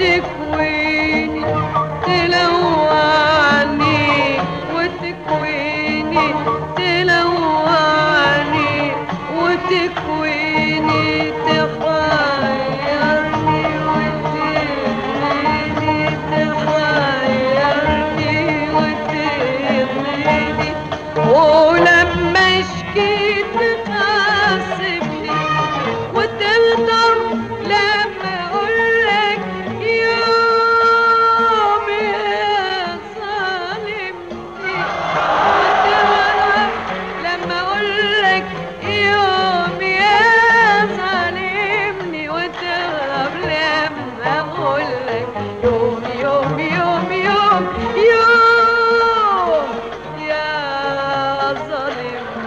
وتكويني، تلوعني وتكويني، تلوعني وتكويني، تحيرني وتغنيني، تحيرني وتغنيني، ولما اشكي تحاسبني وتغدر لما اقولك يوم يا ظالمني، وتغدر لما اقولك يوم يا ظالمني، وتغدر لما اقولك يوم يوم يوم يوم يوم يا ظالمني.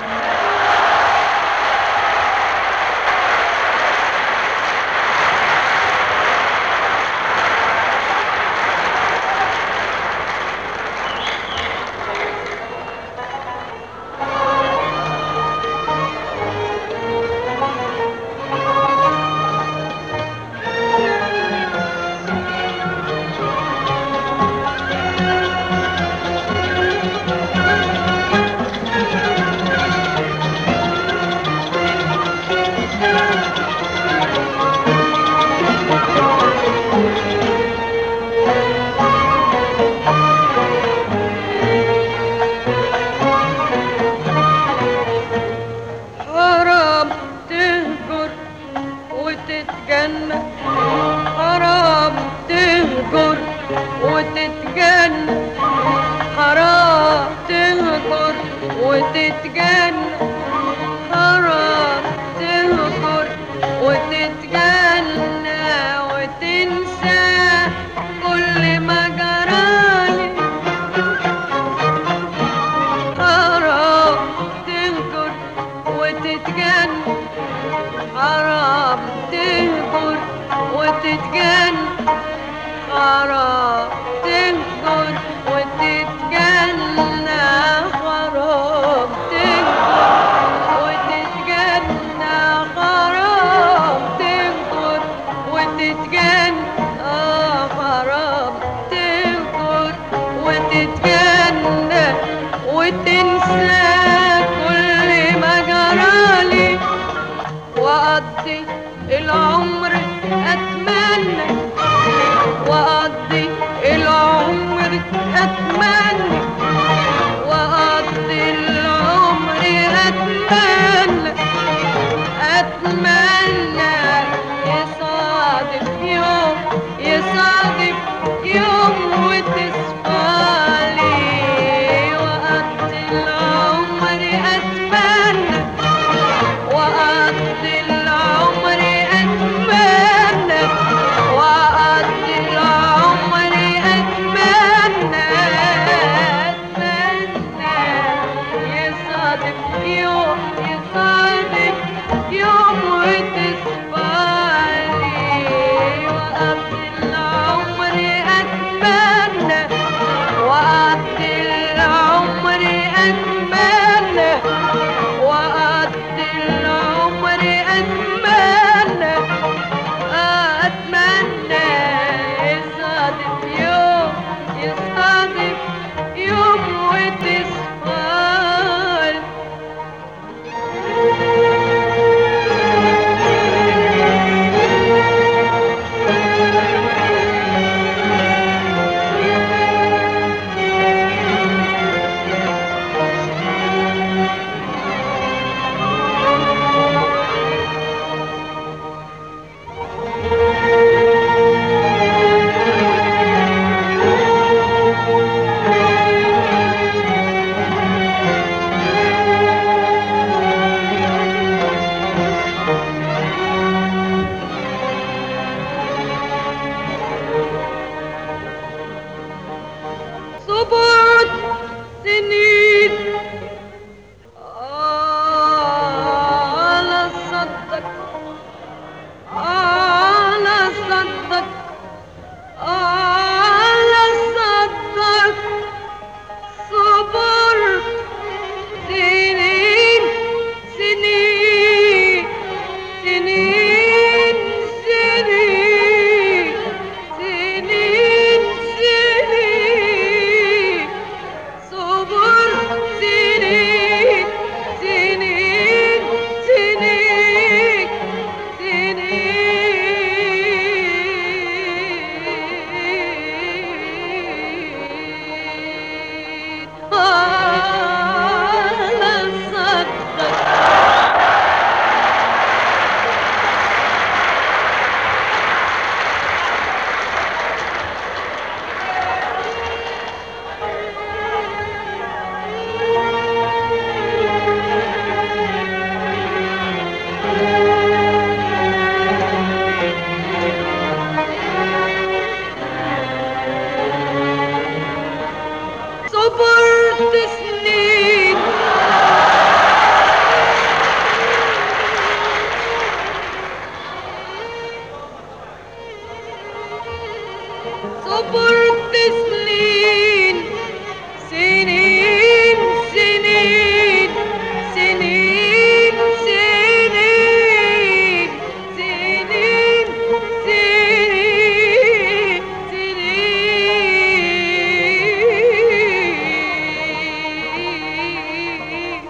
حرام تهجر وتتجنى، حرام تهجر وتتجنى، حرام تهجر وتتجنى، حرام تهجر وتتجنى، وتنسى كل ما جرالي، حرام تهجر وتتجنى، حرام تهجر وتتجنى، حرام تهجر وتتجنى، حرام تهجر وتتجنى، حرام تهجر وتتجنى، حرام تهجر وتتجنى، وتنسى كل ما جرالي، وأقضي العمر أتمنى، وأقضي العمر أتمنى، وأقضي العمر أتمنى، أتمنى يصادف يوم، يصادف يوم وتصفالي، وأقضي العمر أتمنى، وأقضي العمر أتمنى، صبرت سنين سنين سنين سنين سنين سنين سنين سنين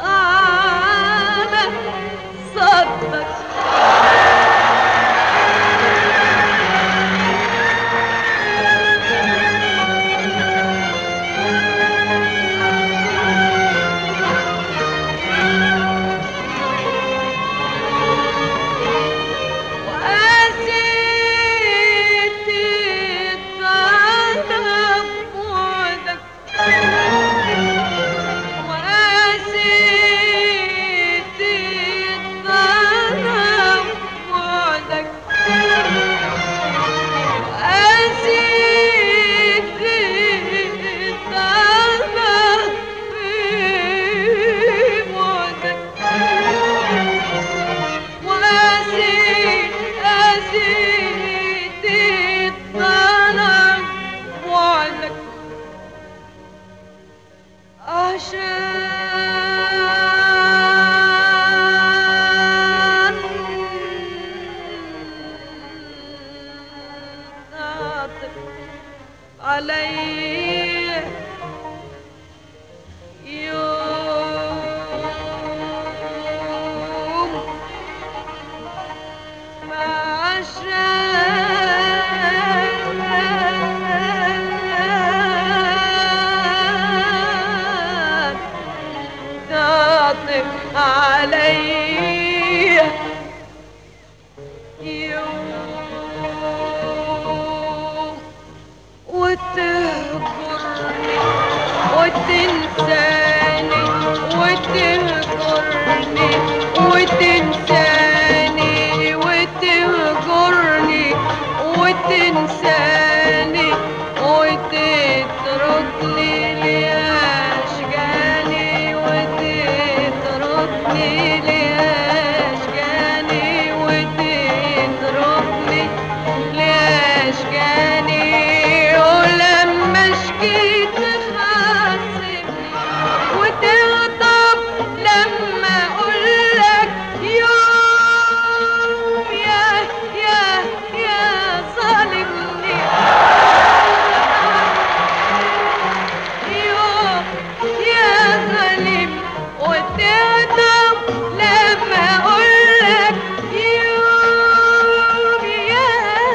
على صدك وقاسيت الطلب بعدك وقاسيت الطلب بعدك وقاسيت الطلب بعدك وقاسيت قاسيت الطلب بعدك عشان تعطف علي يوم ما عشان تعطف علي يوم وتهجرني وتنساني وتهجرني وتنساني وتهجرني وتنساني وتتركني لأشجاني وتتركني لأشجاني وتتركني لأشجاني ولما شكيت تخاصمني وتغضب لما أقولك يوم يا ظالمني يوم يا ظالم وتغضب لما أقولك يوم يا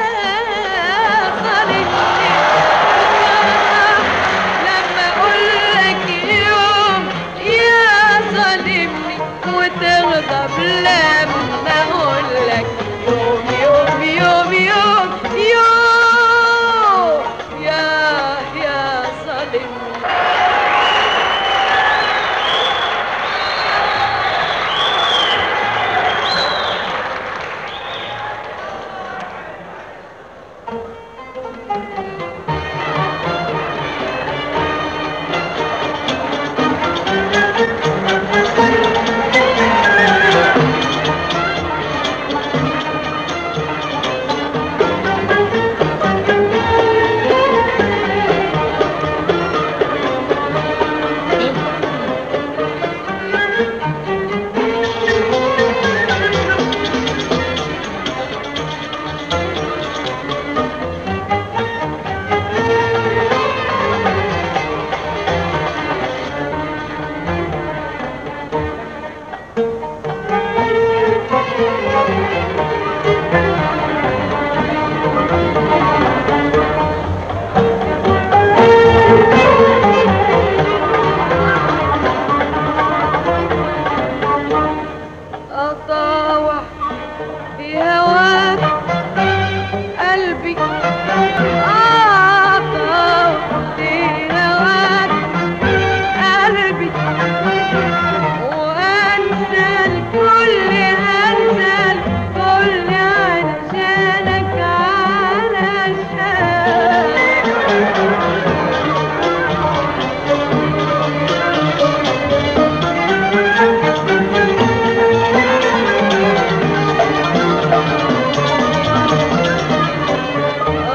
ظالمني لما أقولك يوم يا ظالمني وتغضب لما أقولك يوم يوم يوم يوم يوم يا ظالمني أطاوع بهواك قلبي أطاوع بهواك قلبي وأنسى الكل أنسى الكل علشانك علشانك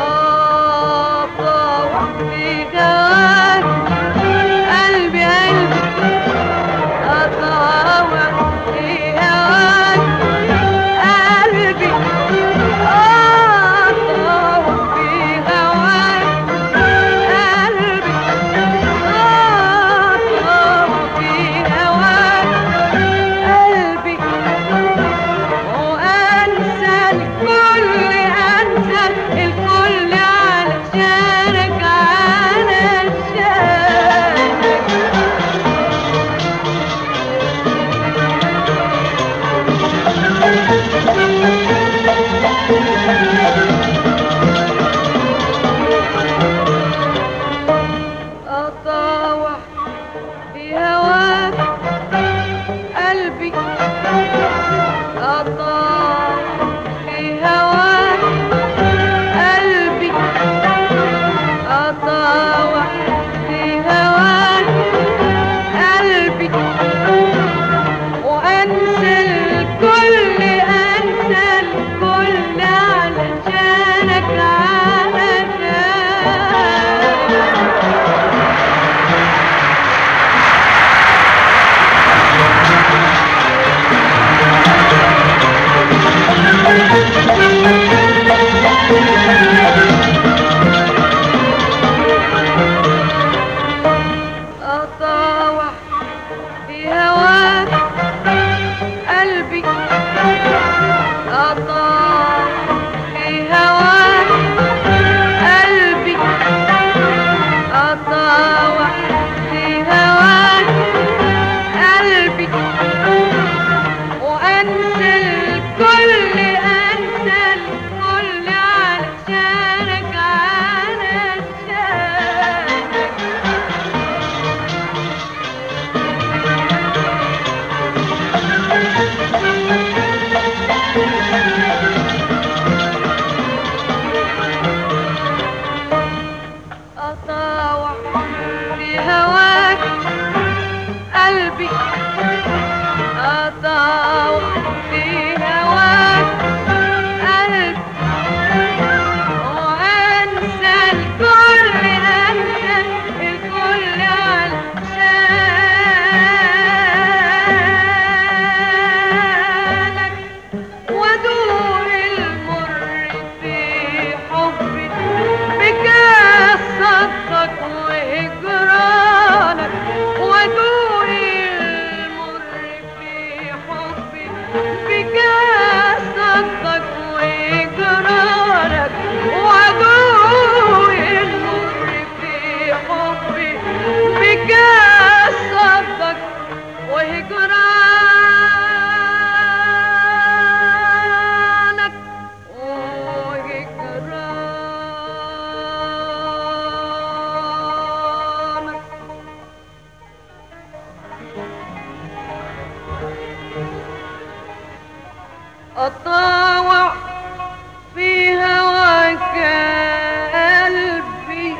أطاوع في هواك قلبي، أطاوع في هواك قلبي، أطاوع في هواك قلبي، وأنسى الكل، أنسى الكل علشانك، علشانك. أطاوع في هواك قلبي، أطاوع في هواك قلبي، وأنسى الكل، أنسى الكل علشانك، وأدوق المر في حبي بكاس صدقك وهجرانك، وأدوق المر في حبي بكاس صدقك وهجرانك، وأدوق المر في حبي بكاس صدقك وهجرانك، وهجرانك. أطاوع في هواك قلبي،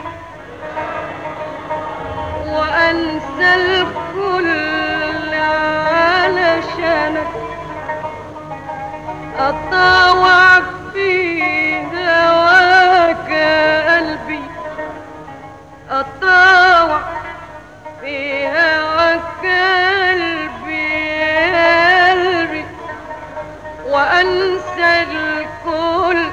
وأنسى الكل علشانك، أطاوع في هواك قلبي، أطاوع في هواك قلبي، قلبي، وأنسى الكل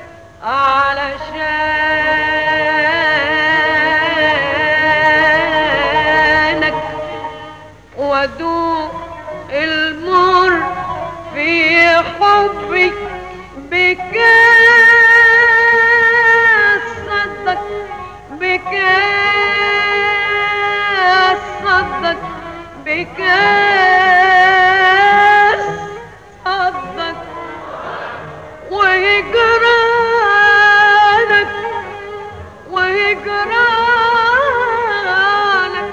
علشانك، وأدوق المر في حبي بكاس صدق، بكاس صدق، بكاس صدق وهجرانك، وهجرانك،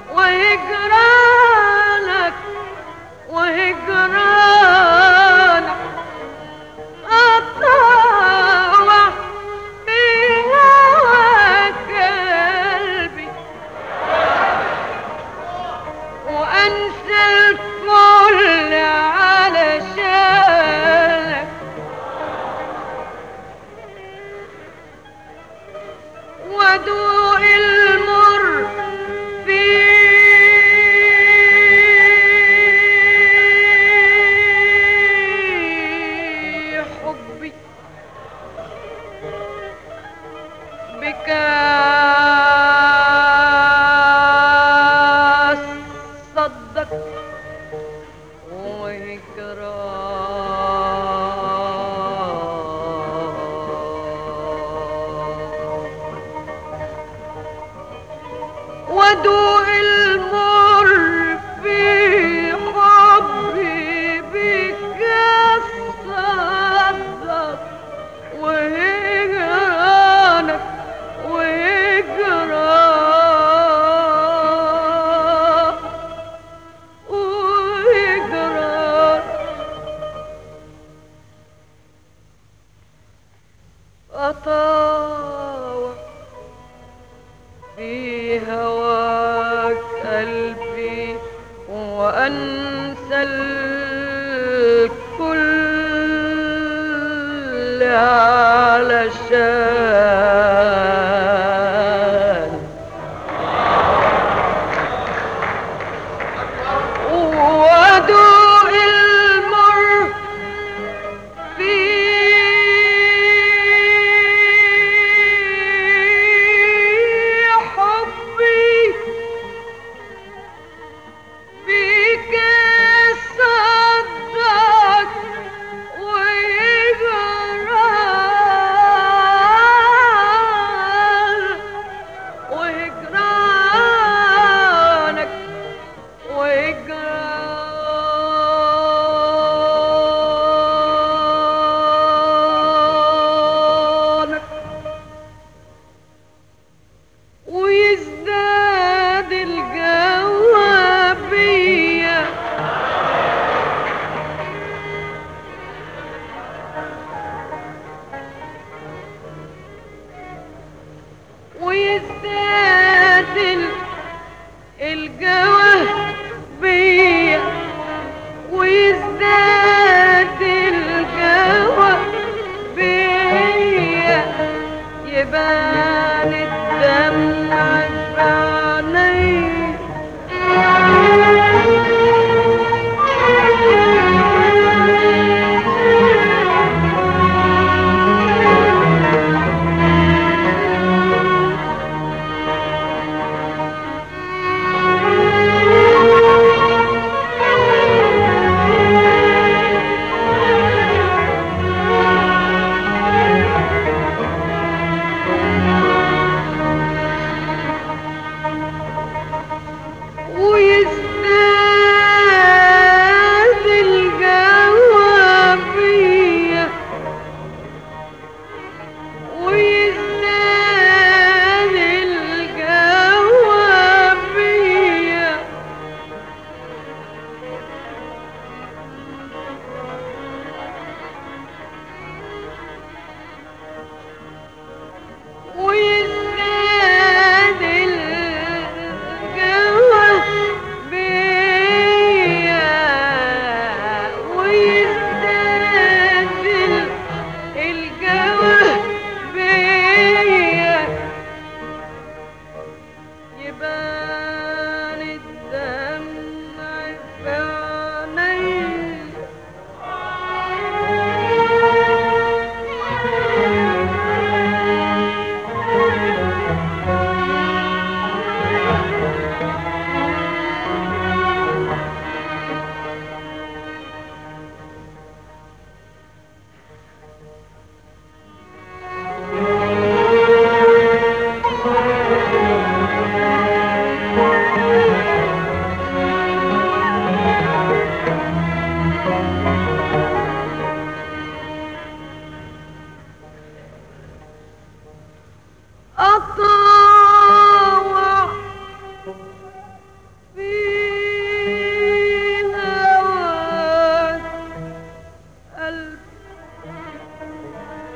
وهجرانك، وهجرانك. أطاوع في هواك قلبي، وأنسى الكل علشانك، وأدوق المر في حبي بكاس صدق وهجران، وأدوق المر في حبي بكاس صدق وهجرانك، وهجران، وهجران. أطاوع في هواك قلبي، وأنسى الكل علشان، وأدوق المر في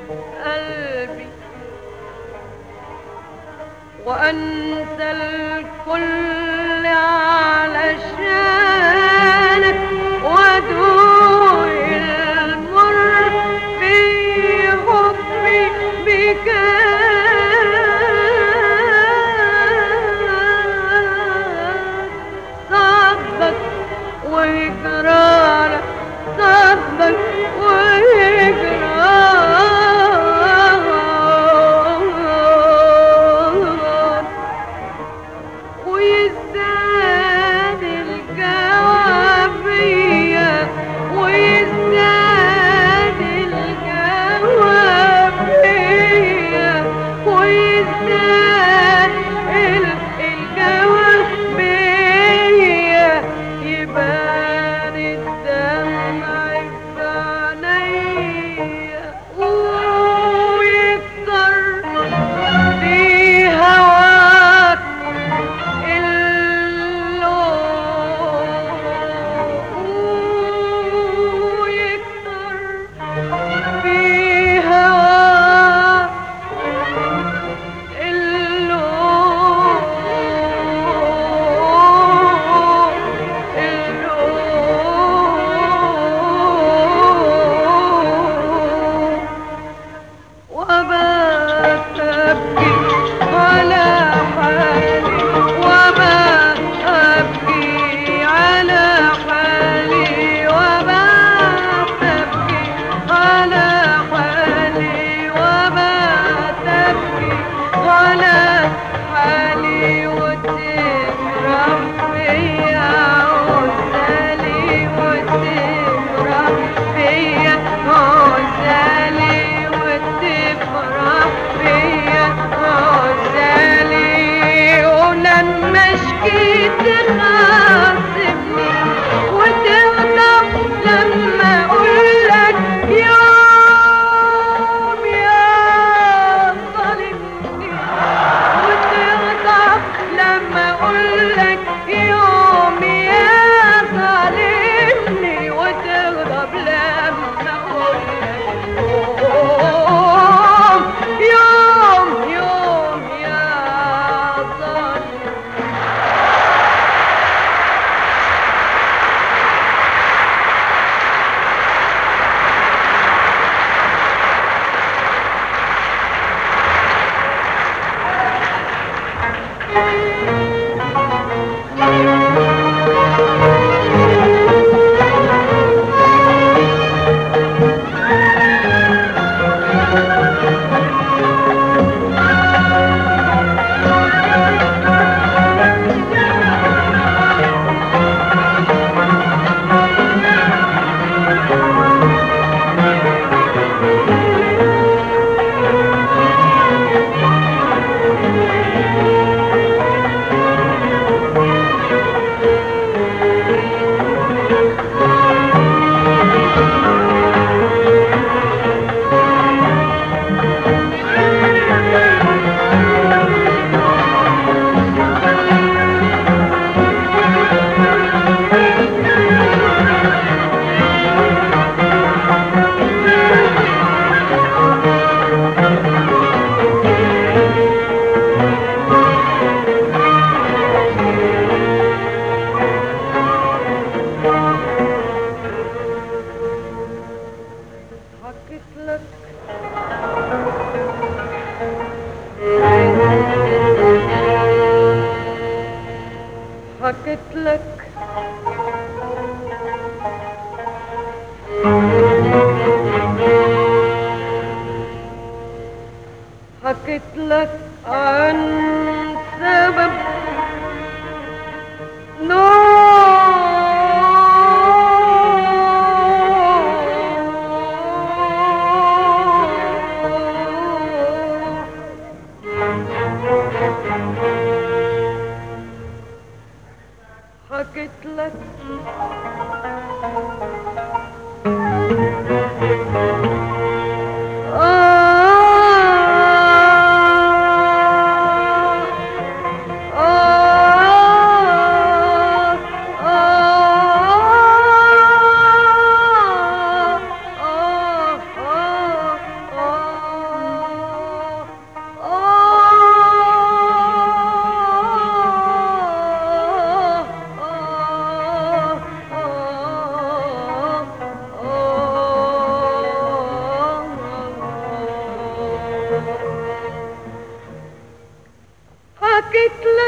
قلبي وأنسى الكل علشانك وأدوق المر في حبي بك صبك وإقرارك صبك وإقرارك ويزداد الجوابية ويزداد الجوابية ويزداد الجوابية يبان الدمع في عينيا ويكتر في هواك ويكتر في هواك وبات أبكي على حالي وبات أبكي على حالي وبات أبكي على حالي وبات أبكي على حالي وتفرح فيا عزالي وتفرح فيا عزالي وتفرح فيا عزالي ولما شكيت تخاصمني وتغضب لما اقولك يوم يا ظالمني وتغضب لما اقولك يوم يا ظالمني وتغضب لما اقولك يوم يوم يا ظالمني حكيت لك حكيت لك حكيت لك عن سبب حكيت لك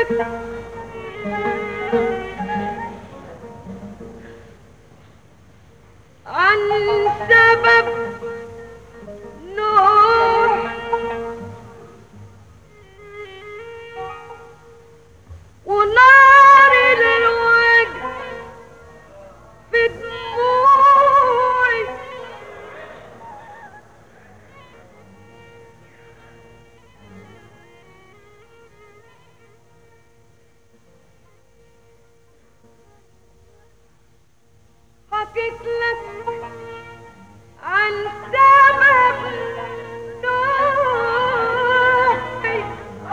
لك عن سبب نوح ونار الوجه في دموعي حكيت لك عن سبب نوحي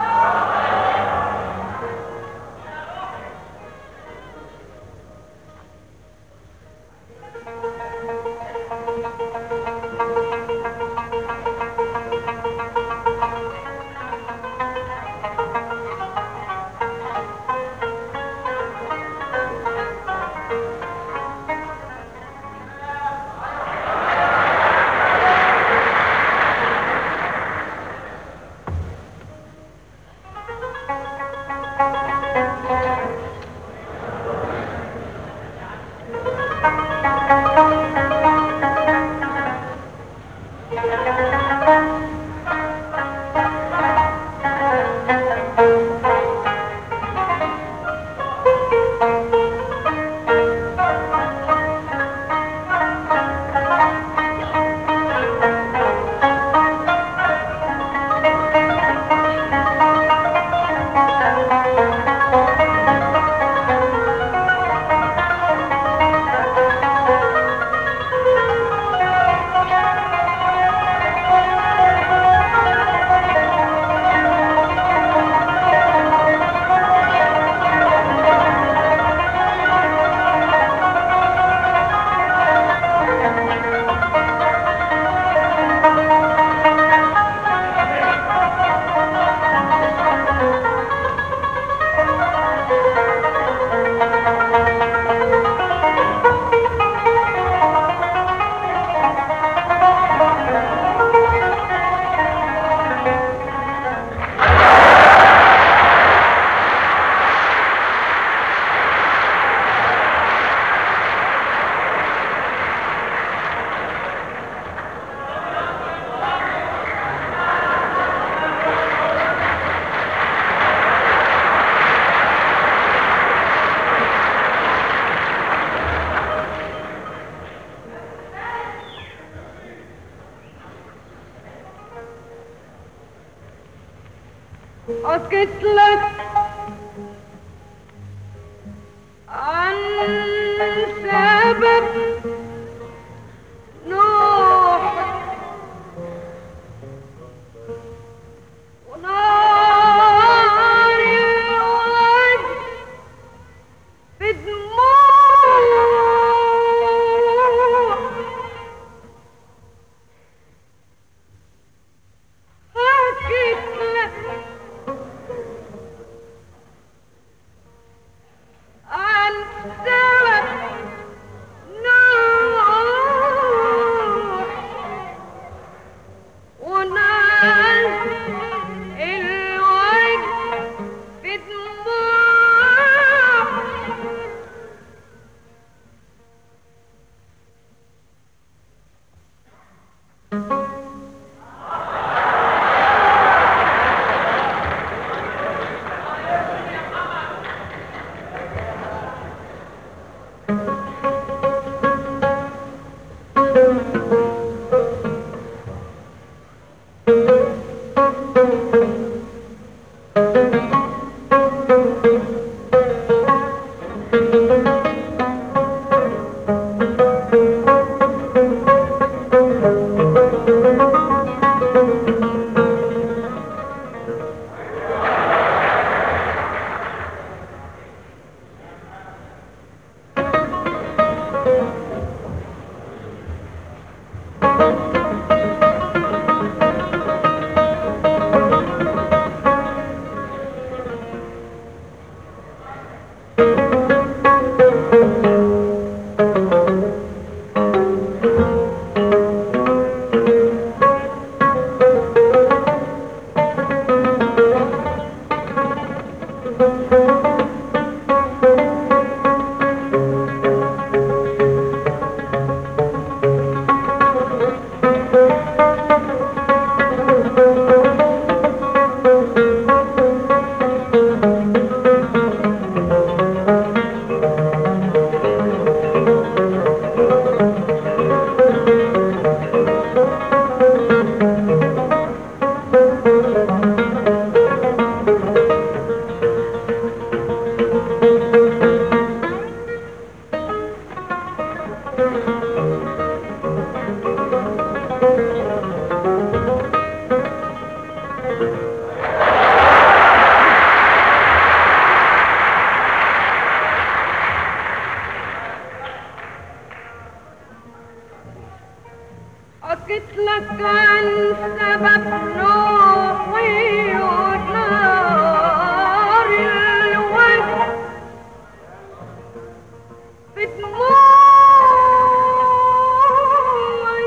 حكيت لك عن سبب نوح ونار الوجه في دموع حكيت لك عن سبب نوح ونار الوجه في دموع والسبب روحي ونار الوجه في دموعي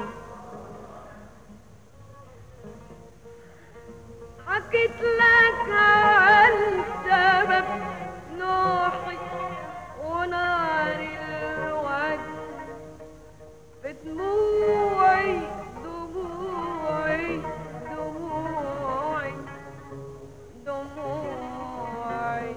حكيت لك عن سبب نوحي ونار الوجه في دموعي دموعي دموعي دموعي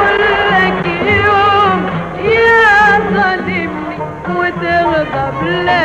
وتغضب